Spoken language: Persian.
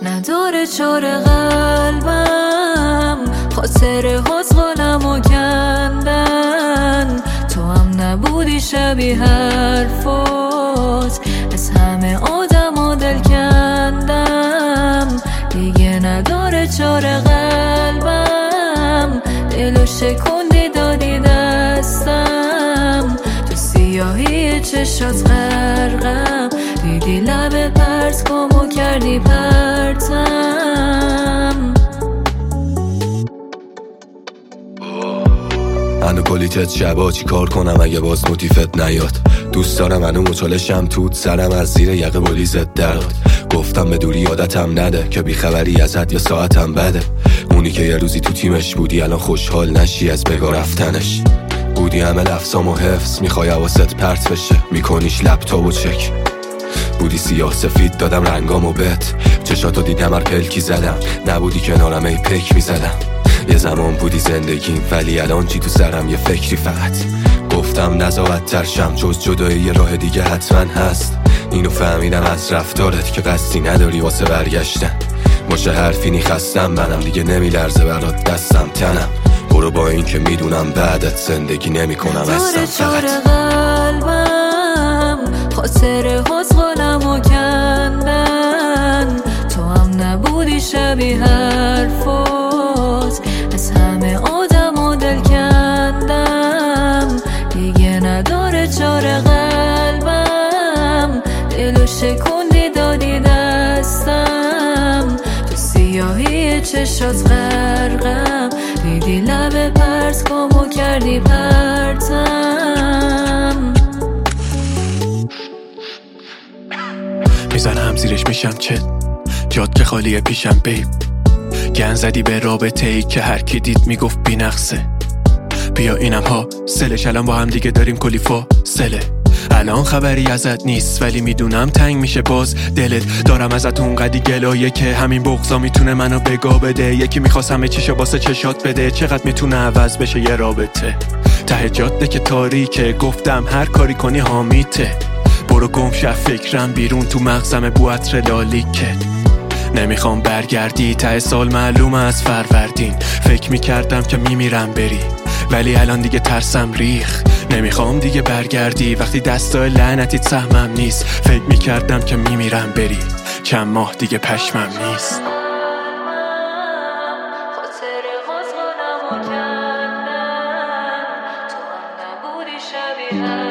نداره چاره قلبم، خاطر حزنمو کندن. تو هم نبودی شبیه حرفات، از همه آدم دل کندم. دیگه نداره چاره قلبم، دلو شکندی دادی دستم. تو سیاهی چشات غرقم، دیدی لب پرت گمو کردی پرتم. منو کلیتت شبا چی کار کنم اگه باز موتیفت نیاد. دوست دارم منو مچالشم توت سرم از زیر یقه بلیزت درد. گفتم به دوری عادتم نده که بیخبری ازت یا ساعتم بده. اونی که یه روزی تو تیمش بودی الان خوشحال نشی از بگا رفتنش. بودی همه لفظام و حفظ، میخوای حواست پرت بشه میکنیش لپتاپ و چک. بودی سیاه سفید دادم رنگامو بهت، چشاتو دیدم هر پلکی زدم. نبودی کنارم ای پک میزدم. یه زمان بودی زندگیم ولی الان چی تو سرم یه فکری فقط. گفتم نزاعت ترشم جز جدایی یه راه دیگه حتما هست. اینو فهمیدم از رفتارت که قصدی نداری واسه برگشتن. باشه حرفی خستم منم دیگه نمیلرزه برات دستم تنم. برو با این که میدونم بعدت زندگی نمی کنم هستم فقط. قلبم خاطر حزنمو کندن. تو هم نبودی شبیه حرفات، از همه آدم دل کندم. دیگه نداره چاره قلبم، دلو شکندی دادی دستم. تو سیاهی چشات غرقم، دیدی لب پرت گمو کردی پرتم. میزنم زیرش میشم چه جاد که خالیه پیشم بیب. گن زدی به رابطه ای که هر کی دید میگفت بی نقصه. بیا اینم ها سلش الان با هم دیگه داریم کلی فاصله. الان خبری ازت نیست ولی میدونم تنگ میشه باز دلت. دارم ازت اونقدی گلایه که همین بغضا میتونه منو بگا بده. یکی میخواست همه چیشو واسه چشات بده، چقدر میتونه عوض بشه یه رابطه. ته جاده که تاریکه، گفتم هر کاری کنی حامیته. برو گم شو فکرم بیرون تو مغزم بو عطر لالیکه. نمیخوام برگردی ته سال معلومه از فروردین. فکر میکردم که میمیرم بری ولی الان دیگه ترسم ریخ. نمیخوام دیگه برگردی وقتی دستای لعنتیت سهمم نیست. فکر میکردم که میمیرم بری، چند ماه دیگه پشمم نیست. خاطر حزنمو کندن. تو هم نبودی شبیه